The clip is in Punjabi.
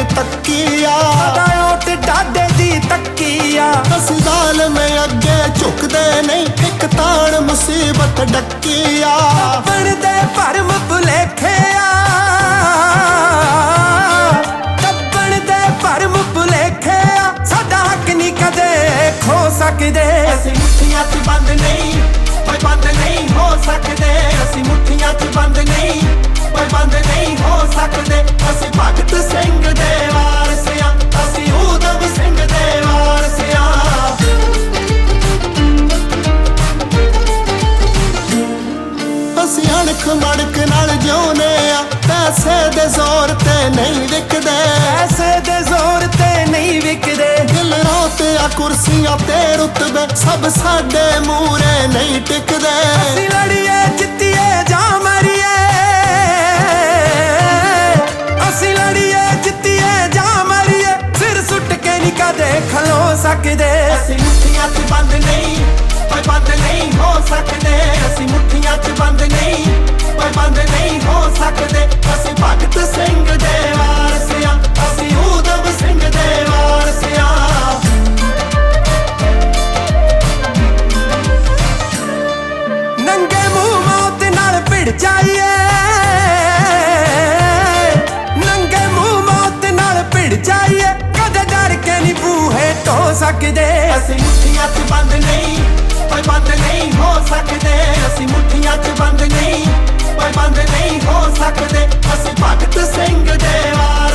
ਤੱਕੀਆ ਓਟ ਡਾਡੇ ਦੀ ਤੱਕੀਆ ਅਸੀਂ ਜ਼ਾਲਮ ਅੱਗੇ ਝੁਕਦੇ ਨਹੀਂ ਇੱਕ ਤਾਣ ਮੁਸੀਬਤ ਡੱਕੀਆ ਬਣਦੇ ਭਰਮ ਭੁਲੇਖਿਆ ਬਣਦੇ ਭਰਮ ਭੁਲੇਖਿਆ ਸਾਡਾ ਹੱਕ ਨਹੀਂ ਕਦੇ ਖੋ ਸਕਦੇ ਅਸੀਂ ਮੁੱਠੀਆਂ 'ਚ ਬੰਦ ਨਹੀਂ ਕੋਈ ਬੰਦ ਨਹੀਂ ਹੋ ਸਕਦੇ ਅਸੀਂ ਮੁੱਠੀਆਂ 'ਚ ਬੰਦ ਨਹੀਂ ਕੋਈ ਬੰਦ ਨਹੀਂ ਹੋ ਸਕਦੇ ਅਸੀਂ ਭਗਤ ਸਿੰਘ ਦੇ ਵਾਰਸਿਆਂ ਅਸੀਂ ਊਧਮ ਸਿੰਘ ਦੇ ਵਾਰਸਿਆਂ ਅਸੀਂ ਅਣਖ ਮੜਕ ਨਾਲ ਜਿਉਨੇ ਆ ਪੈਸੇ ਦੇ ਜ਼ੋਰ ਤੇ ਨਹੀਂ ਵਿਕਦੇ ਪੈਸੇ ਦੇ ਜ਼ੋਰ ਤੇ ਨਹੀਂ ਵਿਕਦੇ ਦਿਲ ਰੋਤੇ ਆ ਕੁਰਸੀਆਂ ਤੇ ਰੁਤਬੇ ਸਭ ਸਾਡੇ ਮੂਰੇ ਨਹੀਂ ਟਿਕਦੇ ਅਸੀਂ ਲੜੀਏ ਜਿੱਤੀਏ ਜਾਂ ਮਰੀਏ ਅਸੀਂ ਲੜੀਏ ਜਿੱਤੀਏ ਜਾਂ ਮਰੀਏ ਸਿਰ ਸੁੱਟ ਕੇ ਨਹੀਂ ਕਦੇ ਖਲੋ ਸਕਦੇ ਅਸੀਂ ਮੁੱਠੀਆਂ 'ਚ ਬੰਦ ਨਹੀਂ ਕੋਈ ਬੰਦ ਨਹੀਂ ਹੋ ਸਕਦੇ ਅਸੀਂ ਮੁੱਠੀਆਂ 'ਚ ਬੰਦ ਨਹੀਂ ਕੋਈ ਬੰਦ ਨਹੀਂ ਹੋ ਸਕਦੇ ਅਸੀਂ ਭਗਤ ਸਿੰਘ ਦੇ ਵਾਰਸਿਆਂ ਅਸੀਂ ਊਧਮ ਸਿੰਘ ਦੇ ਵਾਰਸਿਆਂ ਨੰਗੇ ਮੂੰਹ ਮੌਤ ਨਾਲ ਭਿੜ ਜਾਈਏ ਨੰਗੇ ਮੂੰਹ ਮੌਤ ਨਾਲ ਭਿੜ ਜਾਈਏ ਕਦੇ ਡਰ ਕੇ ਨਹੀਂ ਬੂਹੇ ਢੋ ਸਕਦੇ ਅਸੀਂ ਮੁੱਠੀਆਂ 'ਚ ਬੰਦ ਨਹੀਂ ਕੋਈ ਬੰਦ ਨਹੀਂ ਹੋ ਸਕਦੇ ਅਸੀਂ ਮੁੱਠੀਆਂ 'ਚ ਬੰਦ ਨਹੀਂ ਕੋਈ ਬੰਦ ਨਹੀਂ ਹੋ ਸਕਦੇ ਅਸੀਂ ਭਗਤ ਸਿੰਘ ਦੇ ਵਾਰਸਿਆਂ